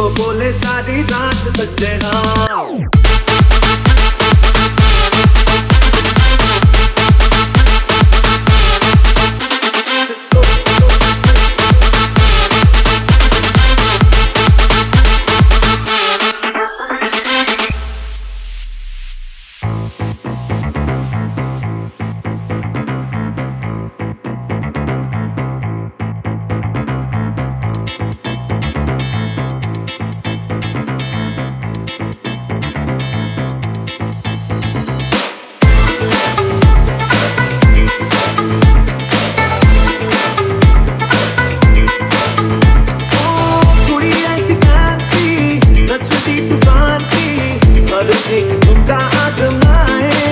Disco बोले सारी रात सज्जना। एक झुमका आजमाए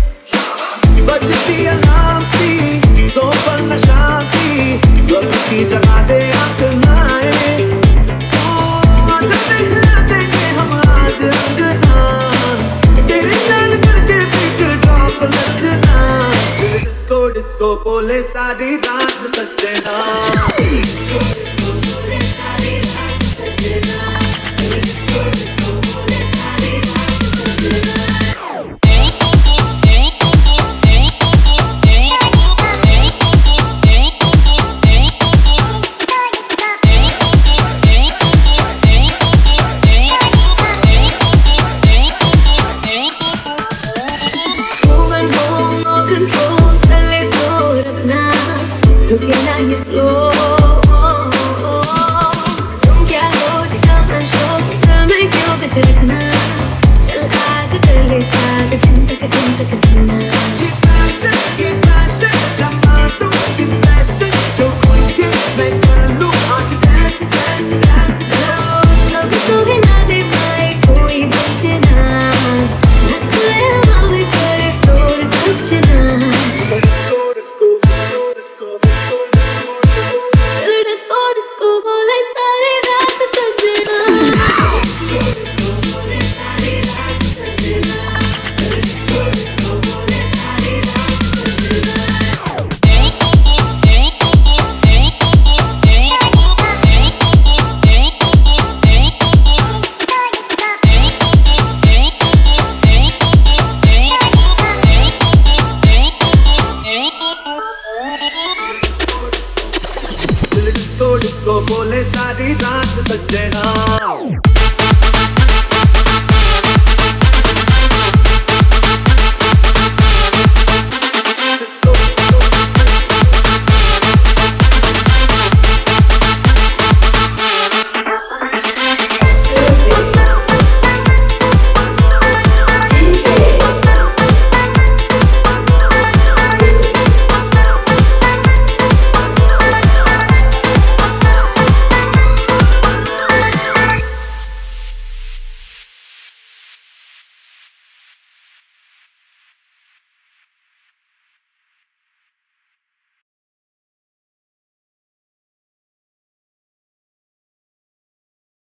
बजती अलार्म सी दो पल नशा की वक्त की जगह दे आंकनाए देंगे हम आज रंगना तेरे नाल करके बीट ड्रॉप नचना। डिस्को डिस्को बोले सारी रात सजना। Looking at your floor, तुम क्या हो जितना शौक मैं क्यों पीछे रखना चल आज कर ले साथ दिन तक जीना। ये passion जमा दूं ये passion जो खोल के मैं कर लूं आज dance dance dance dance। अब तोड़े ना दे पाए कोई बचना नचले हमारे करे फ्लोर बचना। डिस्को डिस्को डिस्को डिस्को बोले सारी रात सजना।